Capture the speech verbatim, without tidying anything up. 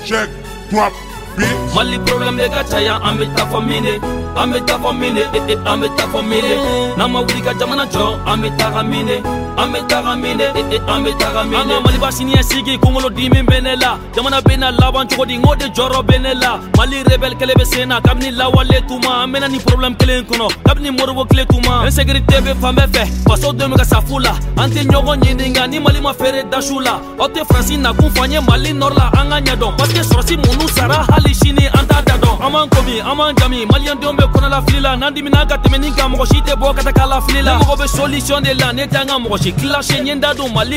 check, drop, bitch. Mali problem de gachaya, ameta famine, ameta famine, eh eh, ameta famine. Nama wulika jamana jo, ameta gamine, ameta gamine, eh eh, ameta gamine. Anga Mali basini sigi kungolo dimi benela, jamana bena laban choko di ngode joro benela. Mali rebel kelebe sena, kabni la wale tuma, amena ni problem kelen kono, kabni morbo kele tuma. Insécurité be fame fe, paso de mega safula, anti nyogo nyindinga ni Mali ma fere dashula. Ote Franci na kumfanye Mali norla anga nyadon, parce que sorsi munu sara hali shini anta dadon. Aman komi, aman jami, Malian dombe kona la flila, nandi minaka temeninga mogoshi te bo kata kala flila. Mogo be solution de la netanga mogoshi, kila shenye ndado Mali.